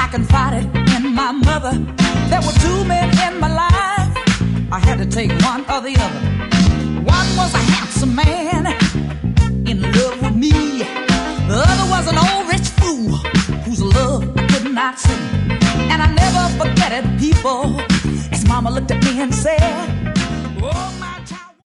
confided in my mother. There were two men in my life. I had to take one or the other. One was a handsome man in love with me. The other was an old rich fool whose love I could not see. And I never forget it, people, as mama looked at me and said, oh my